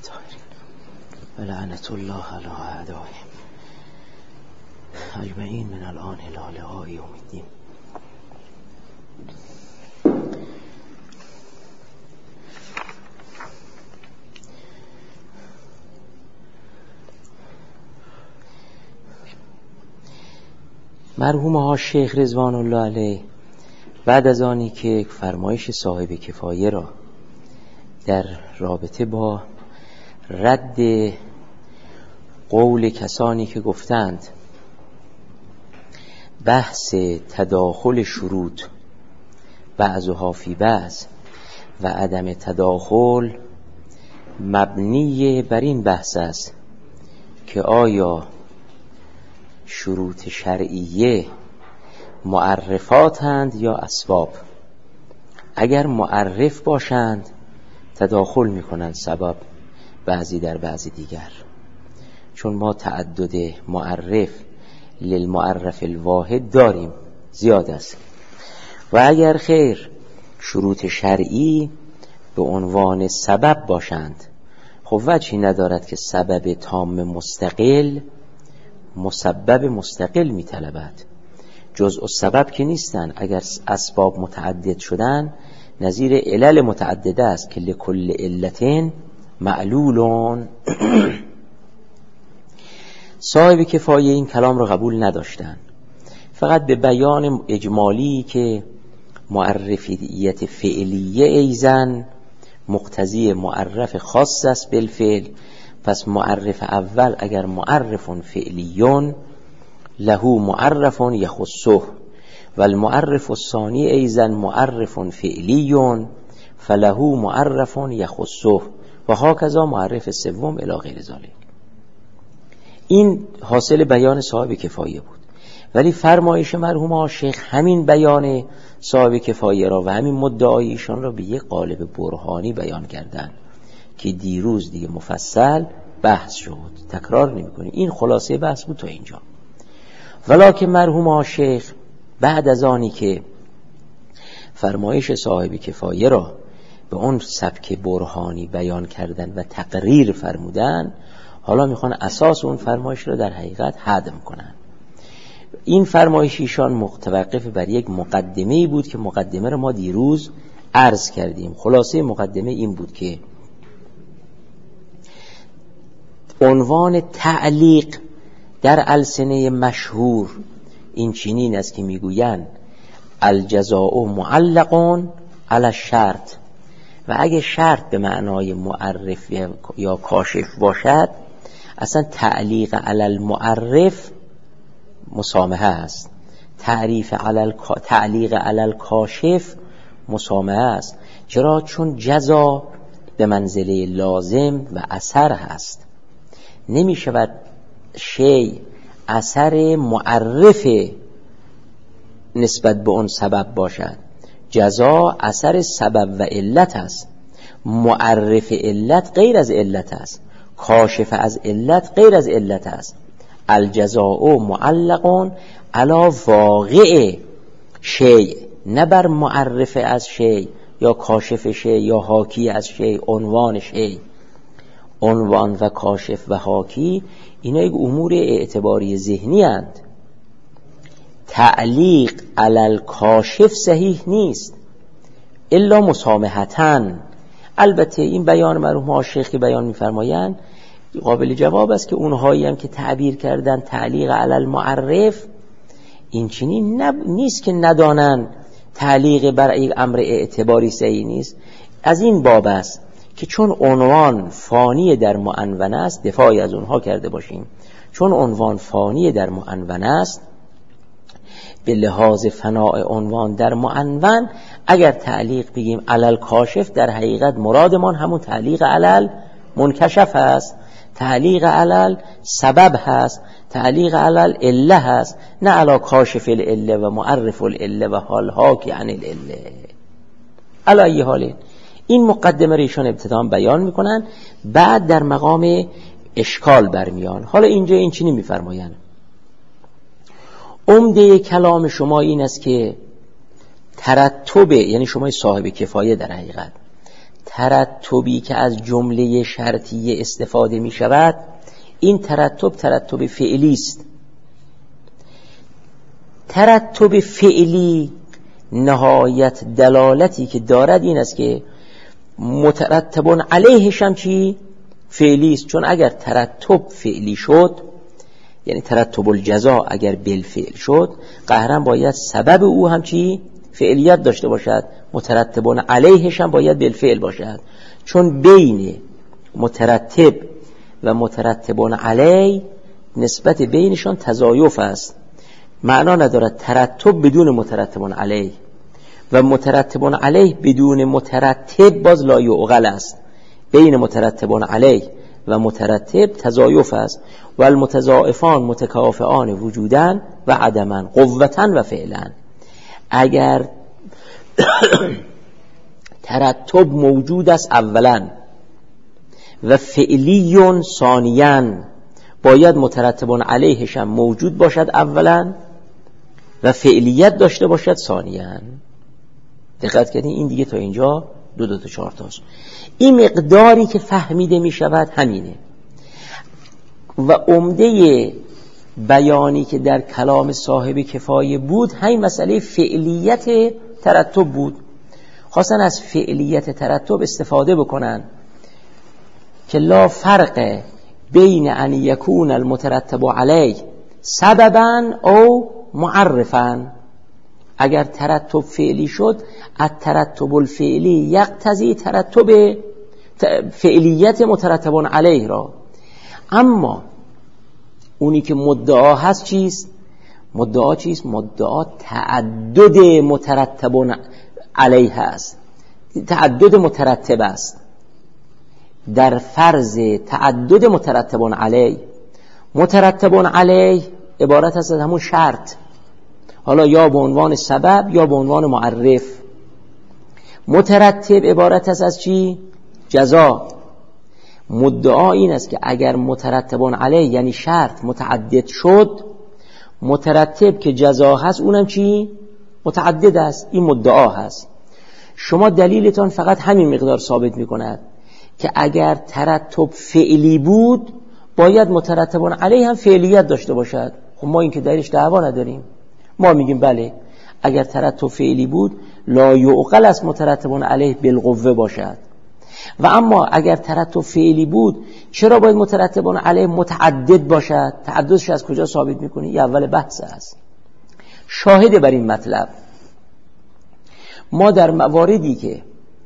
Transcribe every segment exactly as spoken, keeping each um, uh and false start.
الطاهرین و لعنت الله علی اعدائهم اجمعین من الان الی لقاء یوم الدین. مرحوم ها شیخ رضوان الله علیه بعد از آنی که فرمایش صاحب کفایه را در رابطه با رد قول کسانی که گفتند بحث تداخل شروط بعضها فی بعض و عدم تداخل مبنی بر این بحث است که آیا شروط شرعیه معرفاتند یا اسباب. اگر معرف باشند تداخل میکنند سبب بعضی در بعضی دیگر، چون ما تعدد معرف للمعرف الواحد داریم زیاد است. و اگر خیر شروط شرعی به عنوان سبب باشند، خب وجهی ندارد که سبب تام مستقل مسبب مستقل می طلبد. جزء السبب که نیستن. اگر اسباب متعدد شدن نظیر علل متعدده است که لکل علتین معلولون. صاحب کفایه این کلام را قبول نداشتن، فقط به بیان اجمالی که معرفیت فعلیه ایزن مقتضی معرف خاص است بالفعل. پس معرف اول اگر معرف فعلیون له معرف یخصه و المعرف الثانی ایزن معرف فعلیون فله معرف یخصه و هاکذا معرف سوم الی غیر ذلک. این حاصل بیان صاحب کفایه بود، ولی فرمایش مرحوم ها شیخ همین بیان صاحب کفایه را و همین مدعای ایشان را به یک قالب برهانی بیان کردن که دیروز دیگه مفصل بحث شد، تکرار نمی کنیم. این خلاصه بحث بود تا اینجا. ولکن مرحوم ها شیخ بعد از آنی که فرمایش صاحب کفایه را به اون سبک برهانی بیان کردن و تقریر فرمودن، حالا میخوان اساس اون فرمایش را در حقیقت هدم کنن. این فرمایش ایشان متوقف بر یک مقدمه‌ای بود که مقدمه را ما دیروز عرض کردیم. خلاصه مقدمه این بود که عنوان تعلیق در السنه مشهور این چنین است که میگویند الجزاء معلقون علی الشرط، و اگه شرط به معنای معرف یا کاشف باشد اصلا تعلیق علی المعرف مسامحه است، تعریف علی الک... تعلیق علی الکاشف مسامحه است. چرا؟ چون جزا به منزله لازم و اثر هست. نمی شود شی اثر معرف نسبت به اون سبب باشد. جزا اثر سبب و علت است. معرف علت غیر از علت است، کاشف از علت غیر از علت است. الجزاء معلقون علی واقع شی، نه بر معرف از شی یا کاشف شی یا حاکی از شی. عنوان شی، عنوان و کاشف و حاکی اینا یک امور اعتباری ذهنی اند. تعلیق علی الکاشف صحیح نیست الا مسامحتاً. البته این بیان مرحوم ها شیخ که بیان می‌فرمایند قابل جواب است که اونهایی هم که تعبیر کردن تعلیق علی المعرف این چنین نب... نیست که ندانن تعلیق بر یک امر اعتباری صحیح نیست. از این باب است که چون عنوان فانی در معنون است دفاعی از اونها کرده باشیم. چون عنوان فانی در معنون است به لحاظ فناء عنوان در معنون اگر تعلیق بگیم علل کاشف در حقیقت مرادمان همون تعلیق علل منکشف است، تعلیق علل سبب هست، تعلیق علل عله هست، نه علا کاشف العله و معرف العله و حال حاکی عن العله. علا ای حاله این مقدمه ریشان ابتداء بیان میکنن، بعد در مقام اشکال برمیان. حالا اینجا این چنین میفرمایند عمده کلام شما این است که ترتب، یعنی شما صاحب کفایه در حقیقت ترتبی که از جمله شرطیه استفاده می شود، این ترتب ترتب فعلی است. ترتب فعلی نهایت دلالتی که دارد این است که مترتبون علیهش هم چی؟ فعلی است. چون اگر ترتب فعلی شد، یعنی ترتب الجزا اگر بالفعل شد، قهرن باید سبب او هم چی؟ فعلیت داشته باشد. مترتبون علیهش هم باید بالفعل باشد. چون بین مترتب و مترتبون علیه نسبت بینشان تضایف است. معنا ندارد ترتب بدون مترتبون علیه و مترتبون علیه بدون مترتب باز لا یعقل است. بین مترتبون علیه و مترتب تضایف است. و المتضاعفان متکافئان وجودن و عدمن، قوتن و فعلن. اگر ترتب موجود است اولا و فعلیون ثانیاً، باید مترتبون علیهش هم موجود باشد اولا و فعلیت داشته باشد ثانیاً. دقت کردین؟ این دیگه تا اینجا دو دو تا چهار تاست. این مقداری که فهمیده می شود همینه. و عمده بیانی که در کلام صاحب کفایه بود همین مسئله فعلیت ترتب بود. خواستن از فعلیت ترتب استفاده بکنن که لا فرق بین ان یکون المترتب علیه سببا او معرفا. اگر ترتب فعلی شد، الترتب الفعلی یقتضی ترتب فعلیت مترتبون علیه را. اما اونی که مدعا هست چیست؟ مدعا چیست؟ مدعا تعدد مترتبون علیه هست، تعدد مترتب است. در فرض تعدد مترتبون علیه، مترتبون علیه عبارت است از همون شرط، حالا یا به عنوان سبب یا به عنوان معرف. مترتب عبارت است از چی؟ جزا. مدعا این است که اگر مترتبون علیه یعنی شرط متعدد شد، مترتب که جزا هست اونم چی؟ متعدد است. این مدعا هست. شما دلیلتان فقط همین مقدار ثابت می کند که اگر ترتب فعلی بود باید مترتبون علیه هم فعلیت داشته باشد. خب ما این که دلیلش دعوا نداریم. ما میگیم بله اگر ترتب فعلی بود لا یعقل است مترتبون علیه بالقوه باشد. و اما اگر ترتب فعلی بود چرا باید مترتبون علیه متعدد باشد؟ تعددش از کجا ثابت میکنی؟ یه اول بحث است. شاهد بر این مطلب ما در مواردی که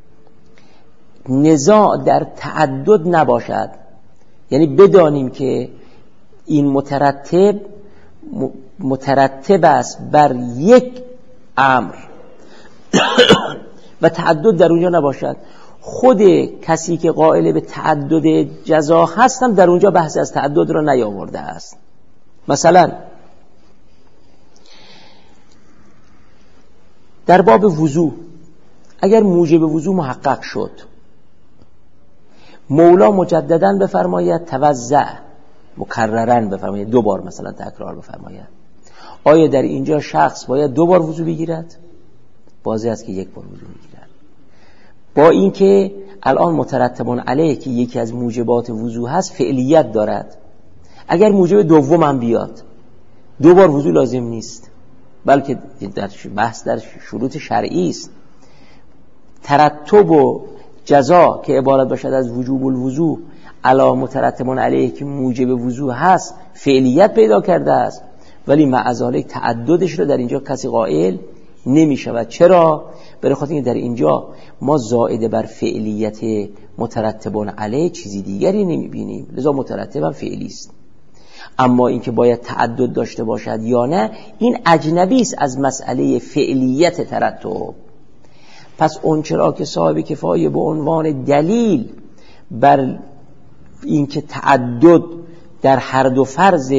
نزاع در تعدد نباشد، یعنی بدانیم که این مترتب مترتب است بر یک امر و تعدد در اونجا نباشد، خود کسی که قائل به تعدد جزا هستم در اونجا بحث از تعدد را نیاورده است. مثلا در باب وضو اگر موجب وضو محقق شد، مولا مجدداً بفرماید توضأ، مکرراً بفرماید، دو بار مثلا تکرار بفرماید. آیا در اینجا شخص باید دو بار وضو بگیرد؟ بازی است که یک بار وضو بگیرد. با اینکه الان مترتبون علیه که یکی از موجبات وضو هست فعلیت دارد، اگر موجب دوم هم بیاد دو بار وضو لازم نیست، بلکه در بحث در شروط شرعی است. ترتب و جزا که عبارت باشد از وجوب الوضو علی مترتبون علیه که موجب وضو هست فعلیت پیدا کرده است، ولی معذالک تعددش رو در اینجا کسی قائل نمی شود. چرا؟ برای خاطر اینکه در اینجا ما زائد بر فعلیت مترتبون علیه چیزی دیگری نمی بینیم، لذا مترتب هم فعلی است. اما اینکه باید تعدد داشته باشد یا نه این اجنبی است از مسئله فعلیت ترتب. پس اون چرا که صاحب کفایه به عنوان دلیل بر اینکه تعدد در هر دو فرض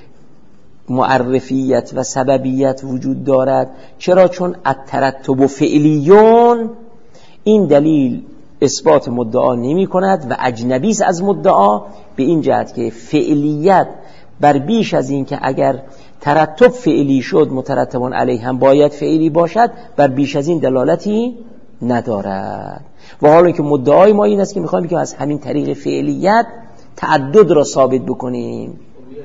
معرفیت و سببیت وجود دارد، چرا؟ چون الترتب فعلیون، این دلیل اثبات مدعا نمی کند و اجنبی است از مدعا، به این جهت که فعلیت بر بیش از این که اگر ترتب فعلی شد مترتبون علیه هم باید فعلی باشد، بر بیش از این دلالتی ندارد. و حالا که مدعای ما این است که میخوایم که از همین طریق فعلیت تعدد را ثابت بکنیم.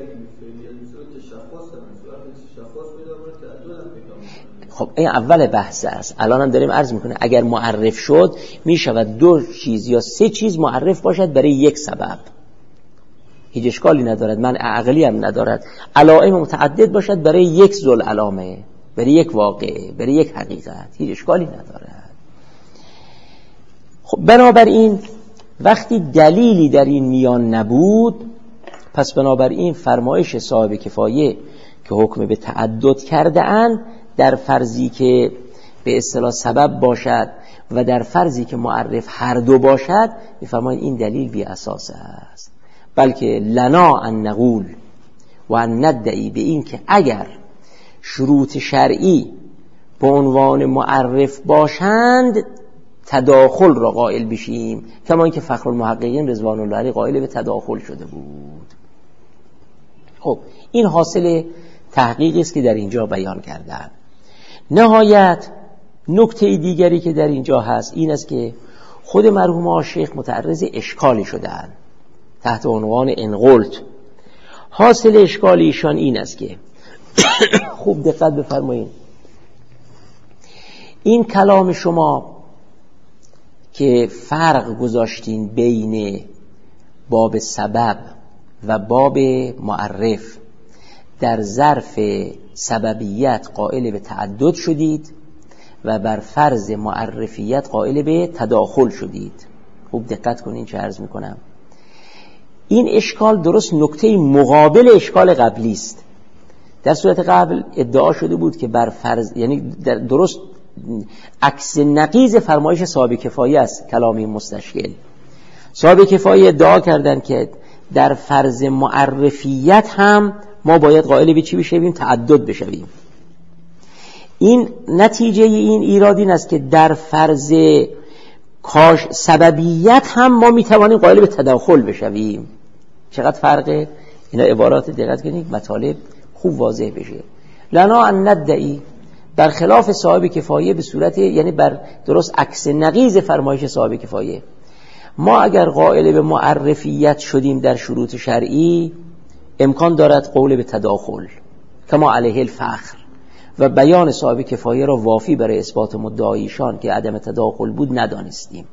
خب این اول بحث است. الان هم داریم عرض میکنه اگر معرف شد میشود دو چیز یا سه چیز معرف باشد برای یک سبب، هیچ اشکالی ندارد، من عقلی هم ندارد. علائم متعدد باشد برای یک ذل علامه، برای یک واقعه، برای یک حقیقت، هیچ اشکالی ندارد. خب بنابراین وقتی دلیلی در این میان نبود، پس بنابراین فرمایش صاحب کفایه که حکم به تعدد کرده اند در فرضی که به اصطلاح سبب باشد و در فرضی که معرف هر دو باشد، میفرمایند این دلیل بی اساس است. بلکه لنا ان نقول و ان ندعی، به این که اگر شروط شرعی به عنوان معرف باشند تداخل را قائل بشیم، کما اینکه فخر المحققین رضوان الله علیه قائل به تداخل شده بود. خب این حاصل تحقیقی است که در اینجا بیان کردن. نهایت نکته دیگری که در اینجا هست این است که خود مرحوم آشیخ متعرض اشکالی شدن تحت عنوان انقلت. حاصل اشکال ایشان این است که خوب دقت بفرمایید، این کلام شما که فرق گذاشتین بین باب سبب و باب معرف، در ظرف سببیت قائل به تعدد شدید و بر فرض معرفیت قائل به تداخل شدید. خوب دقت کنین چه عرض میکنم. این اشکال درست نکته مقابل اشکال قبلی است. در صورت قبل ادعا شده بود که بر فرض، یعنی در درست عکس نقیض فرمایش صاحب کفایه است کلامی مستشکل. صاحب کفایه ادعا کردن که در فرض معرفیت هم ما باید قائل به چی بشویم؟ تعدد بشویم. این نتیجه این ایراد این است که در فرض کاش سببیت هم ما میتوانیم قائل به تداخل بشویم. چقدر فرقه؟ اینا عبارات دقت کنید مطالب خوب واضح بشه. لنا ان ندعی، برخلاف صاحب کفایه به صورت، یعنی بر درست عکس نقیض فرمایش صاحب کفایه، ما اگر قائل به معرفیت شدیم در شروط شرعی امکان دارد قول به تداخل کما علیه الفخر، و بیان صاحب کفایه را وافی برای اثبات مدعایشان که عدم تداخل بود ندانستیم.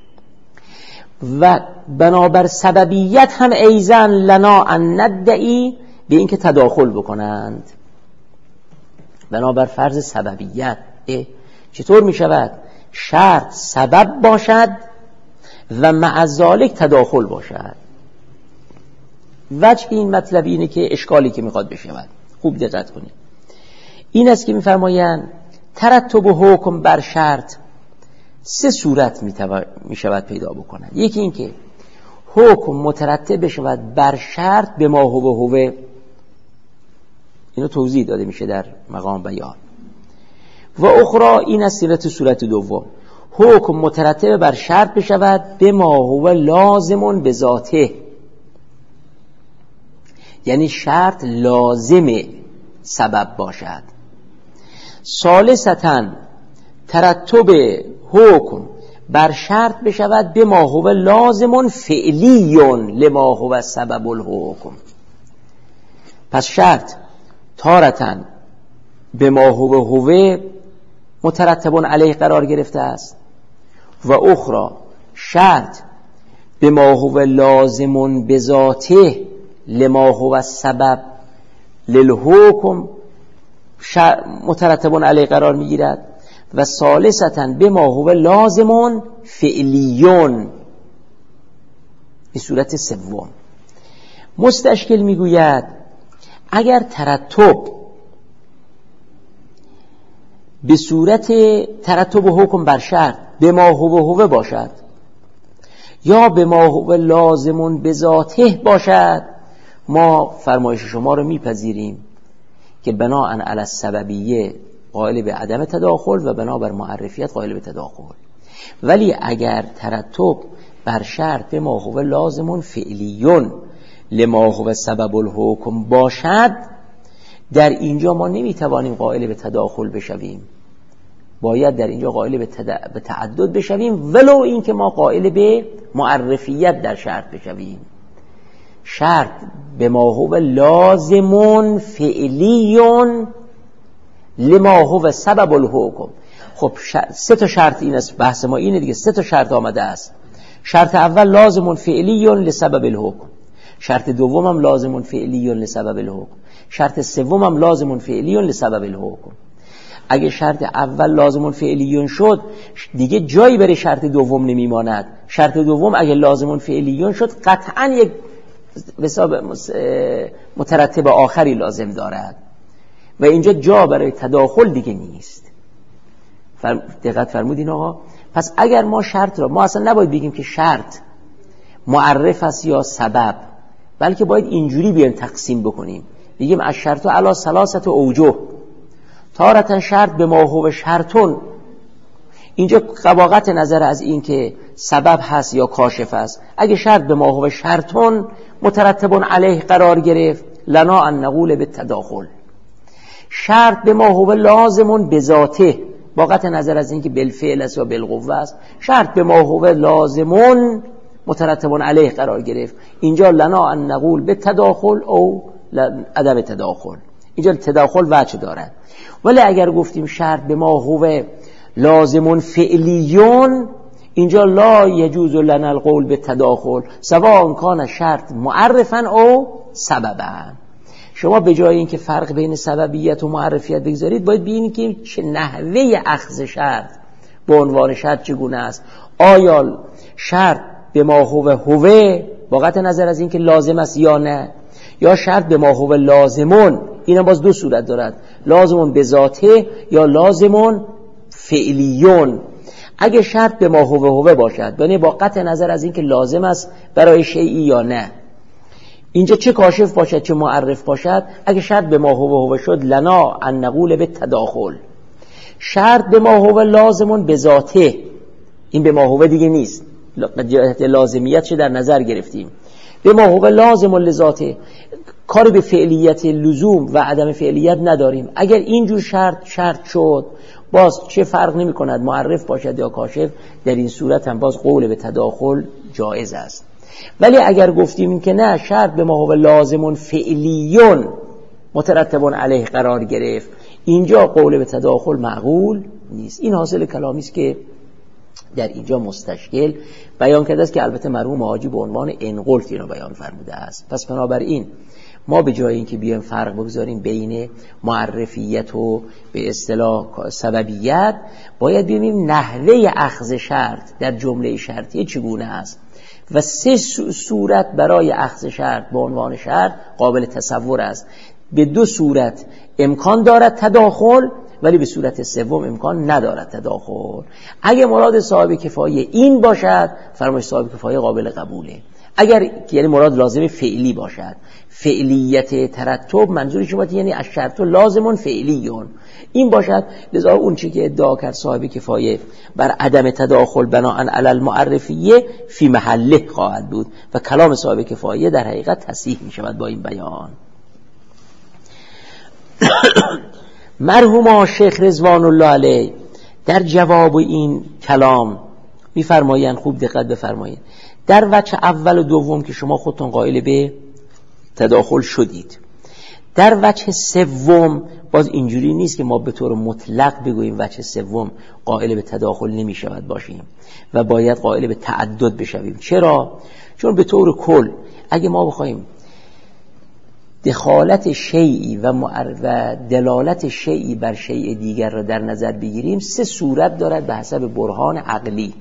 و بنابر سببیت هم ایزن لنا ان ندعی، به این که تداخل بکنند. بنابر فرض سببیت چطور می شود؟ شرط سبب باشد و مع ذالک تداخل باشد. وجه این مطلب اینه که اشکالی که میخواد بشود، خوب دقت کنید، این است که میفرمایند ترتب حکم بر شرط سه صورت میشود پیدا بکند. یکی این که حکم مترتب بشود بر شرط به ما هو هو، اینو توضیح داده میشه در مقام بیان. و اخرى این است صورت دوم، حکم مترتب بر شرط بشود به ما هو لازم به ذاته، یعنی شرط لازم سبب باشد. ثالثاً ترتب حکم بر شرط بشود به ما هو لازم فعلی لما هو سبب الحکم. پس شرط تارةً به ما هو هو مترتب علیه قرار گرفته است و اخرى شرط به ما هو لازم به ذاته لما هو سبب للحکم مترتب علیه قرار میگیرد. و ثالثاً به ما هو لازم فعلیون، به صورت سوم. مستشکل میگوید اگر ترتب به صورت ترتب حکم بر شرط به ما هو هو باشد یا به ما هو لازم به ذاته باشد، ما فرمایش شما رو میپذیریم که بناء علی السببیه قائل به عدم تداخل و بنابر معرفیت قائل به تداخل. ولی اگر ترتب بر شرط به ما هو لازم فعلیون لما هو سبب الحکم باشد، در اینجا ما نمیتوانیم قائل به تداخل بشویم. باید در اینجا قائل به, تد... به تعدد بشویم، ولو این که ما قائل به معرفیت در شرط بشویم. شرط به ما هو لازم فعلی لما هو سبب الحکم. خب شرط... سه تا شرط این است، بحث ما اینه دیگه، سه تا شرط آمده است. شرط اول لازم فعلی لسبب الحکم، شرط دومم لازم فعلی لسبب الحکم، شرط سومم لازم فعلی لسبب الحکم. اگه شرط اول لازم فعلی شد دیگه جایی برای شرط دوم نمیماند. شرط دوم اگه لازم فعلی شد قطعا یک حساب مترتب آخری لازم دارد و اینجا جا برای تداخل دیگه نیست. فرم... دقت فرمودین آقا؟ پس اگر ما شرط را، ما اصلا نباید بگیم که شرط معرف است یا سبب، بلکه باید اینجوری بیان تقسیم بکنیم، بگیم از شرط علی ثلاثه اوجه. تارتا شرط به ما هو شرطون، اینجا قواقت نظر از این که سبب هست یا کاشف است. اگه شرط به ما هو شرطون مترتب علیه قرار گرفت، لنا ان نقول به تداخل. شرط به ما هو لازم بذاته، با قطع نظر از این که بالفعل است یا بالقوه است، شرط به ما هو لازمون مترتب علیه قرار گرفت، اینجا لنا ان نقول به تداخل او عدم تداخل. اینجا تداخل وجه دارد. ولی اگر گفتیم شرط به ما هو لازم فعلیون، اینجا لا یجوز لنا القول به تداخل سواء کان شرط معرفا او سببا. شما به جای اینکه فرق بین سببیت و معرفیت بگذارید، باید ببینید که چه نحوه اخذ شرط به عنوان شرط چگونه است. آیا شرط به ما هو هو با قطع نظر از اینکه لازم است یا نه، یا شرط به ما هو لازمون، اینا باز دو صورت دارد، لازمون به ذاته یا لازمون فعلیون. اگه شرط به ما هو هو باشد، یعنی با قطع نظر از اینکه لازم است برای شیئی یا نه، اینجا چه کاشف باشد چه معرف باشد، اگه شرط به ما هو هو شد لنا ان نقول به تداخل. شرط به ما هو لازمون به ذاته، این به ما هو دیگه نیست، لازمیت چه در نظر گرفتیم. به ما هو لازم لذاته، کار به فعلیت لزوم و عدم فعلیت نداریم. اگر اینجور شرط شرط شد، باز چه فرق نمی کند معرف باشد یا کاشف، در این صورت هم باز قول به تداخل جایز است. ولی اگر گفتیم که نه، شرط به ما هو لازم فعلیون مترتب علیه قرار گرفت، اینجا قول به تداخل معقول نیست. این حاصل کلامی است که در اینجا مستشکل بیان کرده است که البته مرحوم حاجی به عنوان انقلت اینو بیان فرموده است. پس بنابراین ما به جای اینکه بیایم فرق بگذاریم بین معرفیت و به اصطلاح سببیت، باید ببینیم نحوه اخذ شرط در جمله شرطی چگونه است و سه صورت برای اخذ شرط به عنوان شرط قابل تصور است. به دو صورت امکان دارد تداخل، ولی به صورت سوم امکان ندارد تداخل. اگه مراد صاحب کفایه این باشد، فرمایش صاحب کفایه قابل قبوله. اگر یعنی مراد لازم فعلی باشد، فعلیت ترتب منظور شما یعنی از شرط لازمون فعلیون این باشد، لذا اون چی که ادعا کرد صاحب کفایه بر عدم تداخل بناء علی المعرفیه فی محله خواهد بود و کلام صاحب کفایه در حقیقت تصحیح می شود با این بیان. مرحوم شیخ رضوان الله علیه در جواب این کلام می‌فرمایند، خوب دقت بفرمایید، در وجه اول و دوم که شما خودتون قائل به تداخل شدید، در وجه سوم باز اینجوری نیست که ما به طور مطلق بگوییم وجه سوم قائل به تداخل نمی شود باشیم و باید قائل به تعدد بشویم. چرا؟ چون به طور کل اگه ما بخوایم دخالت شیئی و, و دلالت شیئی بر شیء دیگر را در نظر بگیریم، سه صورت دارد به حسب برهان عقلی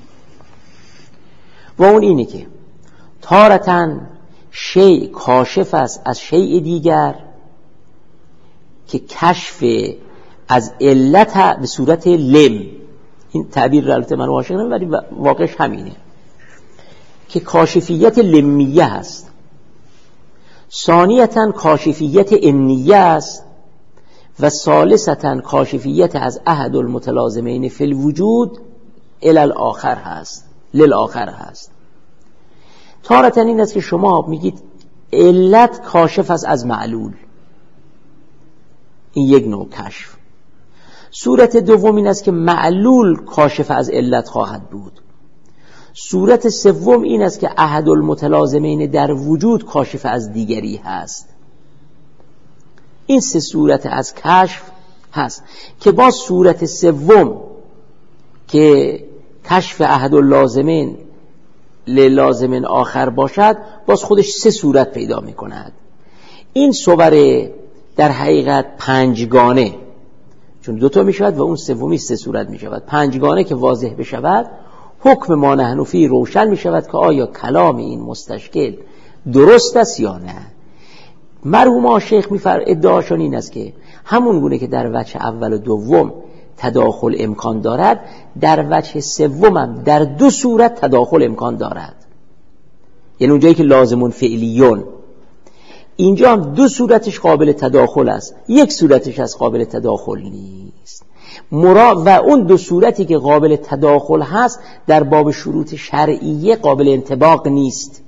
و اون اینه که تارتاً شیء کاشف است از شیء دیگر که کشف از علت به صورت لم، این تعبیر را البته من عاشق نمیم ولی واقعش همینه که کاشفیت لمیه هست. ثانیتاً کاشفیت انیه است و ثالثتاً کاشفیت از احد المتلازمین فی الوجود الی الاخر هست، للآخر هست. تارتاً این است که شما میگید علت کاشف است از معلول، این یک نوع کشف. صورت دوم این است که معلول کاشف از علت خواهد بود. صورت سوم این است که احد المتلازمین در وجود کاشف از دیگری هست. این سه صورت از کشف هست که با صورت سوم که کشف احد اللازمین للازمین آخر باشد باز خودش سه صورت پیدا می کند. این صور در حقیقت پنجگانه، چون دوتا می شود و اون سومی سه صورت می شود، پنجگانه که واضح بشود حکم ما نحن فیه روشن می شود که آیا کلام این مستشکل درست است یا نه. مرحوم شیخ میفر ادعاشون این است که همون گونه که در وجه اول و دوم تداخل امکان دارد، در وجه سوم هم در دو صورت تداخل امکان دارد. یعنی اونجایی که لازمون فعلیون، اینجا هم دو صورتش قابل تداخل است، یک صورتش از قابل تداخل نیست. مرا و اون دو صورتی که قابل تداخل هست در باب شروط شرعیه قابل انطباق نیست.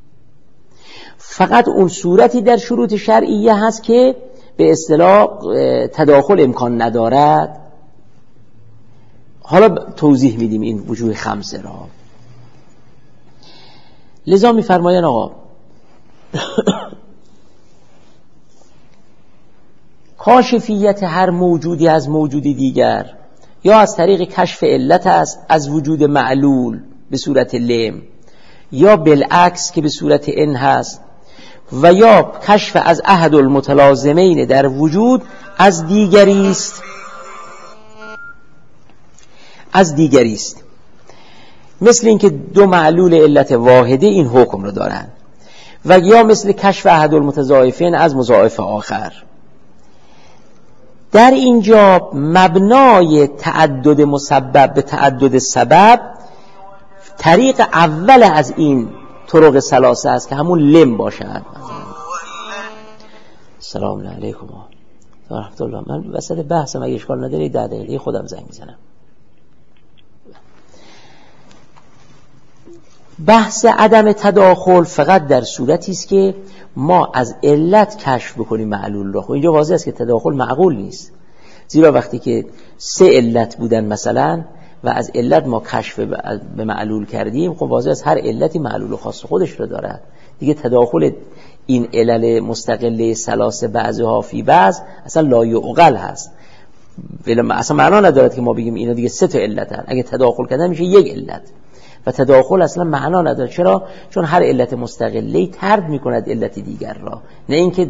فقط اون صورتی در شروط شرعیه هست که به اصطلاح تداخل امکان ندارد. حالا توضیح میدیم این وجوه خمسه را. لذا میفرمایند آقا کاشفیت هر موجودی از موجودی دیگر یا از طریق کشف علت است از وجود معلول به صورت لم، یا بالعکس که به صورت ان هست، و یا کشف از احد المتلازمین در وجود از دیگری است از دیگری است مثل اینکه دو معلول علت واحده این حکم رو دارند، و یا مثل کشف احد المتضاعفین از مضاعف آخر. در اینجا مبنای تعدد مسبب به تعدد سبب طریق اول از این طرق ثلاثه است که همون لم باشد. سلام علیکم و رحمت الله. من وسط بحثم اگه اشکال نداری ده دقیقه خودم زنگ میزنم. بحث عدم تداخل فقط در صورتی است که ما از علت کشف بکنیم معلول را. خب اینجا واضح است که تداخل معقول نیست، زیرا وقتی که سه علت بودن مثلا و از علت ما کشف به معلول کردیم، خب واضح است هر علتی معلول خاص خودش رو دارد دیگه. تداخل این علل مستقله ثلاثه بعضها فی بعض اصلا لا یعقل هست، اصلا معنا ندارد که ما بگیم اینا دیگه سه تا علتن. اگه تداخل کردن میشه یک علت و تداخل اصلا معنا نداره. چرا؟ چون هر علت مستقله طرد میکند علت دیگر را، نه اینکه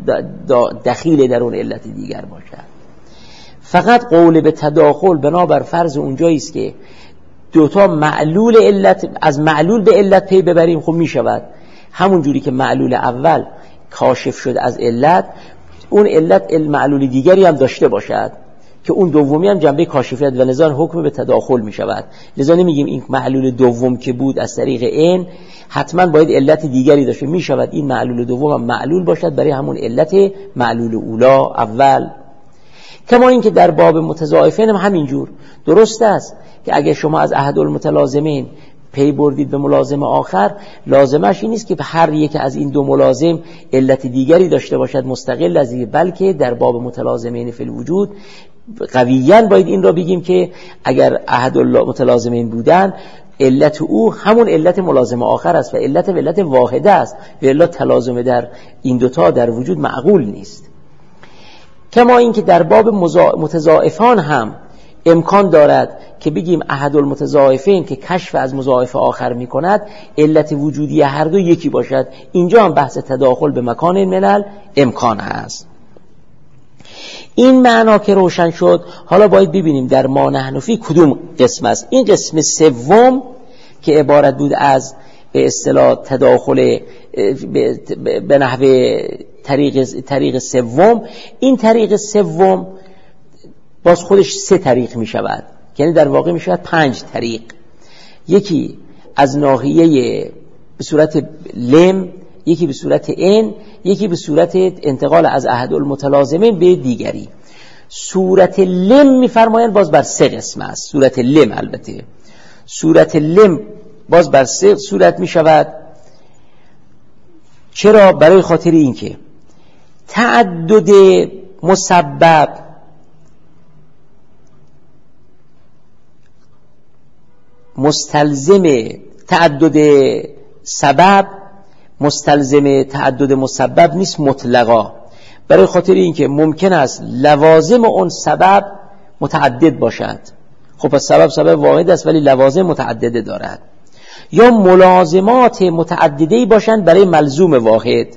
دخیل در اون علت دیگر باشد. فقط قول به تداخل بنابر فرض اونجایی است که دوتا معلول علت از معلول به علت پی ببریم. خب میشود همون جوری که معلول اول کاشف شد از علت، اون علت معلول دیگری هم داشته باشد که اون دومی هم جنبه کاشفیت و لذا حکم به تداخل می شود. لذا نمیگیم این معلول دوم که بود از طریق این حتما باید علت دیگری داشته. می شود این معلول دوم هم معلول باشد برای همون علت معلول اولا اول. کما این که در باب متضاعفین هم همینجور درست است که اگه شما از احد المتلازمین پی بردید به ملازم آخر، لازمش این نیست که هر یک از این دو ملازم علت دیگری داشته باشد مستقل از این، بلکه در باب متلازمین فی الوجود قویاً باید این را بگیم که اگر احد المتلازمین بودن علت او همون علت ملازم آخر است و علت علت واحده است و الا تلازم در این دوتا در وجود معقول نیست. کما این که در باب متضاعفان هم امکان دارد که بگیم احد المتضاعفین که کشف از مضاعف آخر می کند علت وجودی هر دو یکی باشد. اینجا هم بحث تداخل به مکان ملل امکان است. این معنا که روشن شد، حالا باید ببینیم در ما نحن فیه کدوم قسم است. این قسم سوم که عبارت بود از به اصطلاح تداخل به نحو طریق طریق سوم، این طریق سوم باز خودش سه طریق می شود، یعنی در واقع می شود پنج طریق. یکی از ناحیه به صورت لم، یکی به صورت ان، یکی به صورت انتقال از احد المتلازمین به دیگری. صورت لم می‌فرمایند باز بر سه قسم است. صورت لم البته صورت لم باز بر سه صورت می شود. چرا؟ برای خاطر اینکه تعدد مسبب مستلزم تعدد سبب مستلزم تعدد مسبب نیست مطلقا، برای خاطر اینکه ممکن است لوازم اون سبب متعدد باشد. خب پس سبب سبب واحد است ولی لوازم متعدده دارد، یا ملازمات متعدده‌ای باشند برای ملزوم واحد.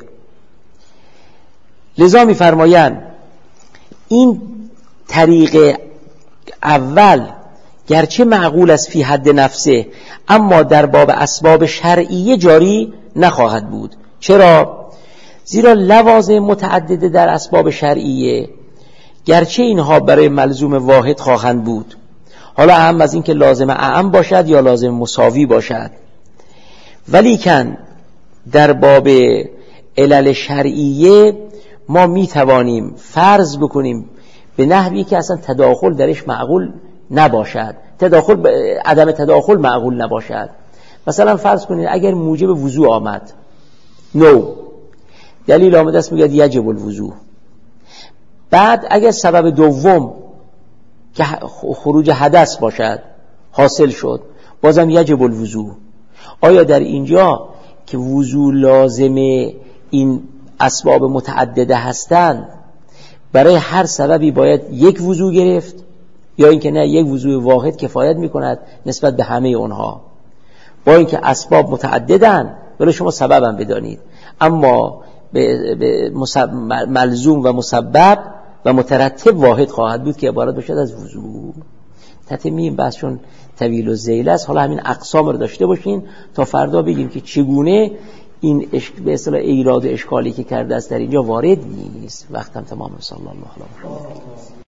لذا می‌فرمایند این طریق اول گرچه معقول است فی حد نفسه، اما در باب اسباب شرعیه جاری نخواهد بود. چرا؟ زیرا لوازم متعدده در اسباب شرعیه گرچه اینها برای ملزوم واحد خواهند بود، حالا اهم از این که لازم اعم باشد یا لازم مساوی باشد، ولیکن در باب علل شرعیه ما می توانیم فرض بکنیم به نحوی که اصلا تداخل درش معقول نباشد، تداخل عدم تداخل معقول نباشد. مثلا فرض کنید اگر موجب وضوء آمد، نو دلیل آمده است میگه یجب الوضوء، بعد اگر سبب دوم که خروج حدث باشد حاصل شد، بازم یجب الوضوء. آیا در اینجا که وضوء لازم این اسباب متعدده هستند برای هر سببی باید یک وضوء گرفت، یا اینکه نه یک وضوء واحد کفایت میکند نسبت به همه اونها؟ با اینکه اسباب متعددن ولی شما سببم بدانید، اما به به ملزوم و مسبب و مترتب واحد خواهد بود که عبارت باشد از وضوء. تتمیم بحث چون طویل و ذیل است، حالا همین اقسام رو داشته باشین تا فردا بگیم که چگونه این به اصطلاح ایراد و اشکالی که کرده است در اینجا وارد نیست. وقتم تمام. صلی الله علیه و آله.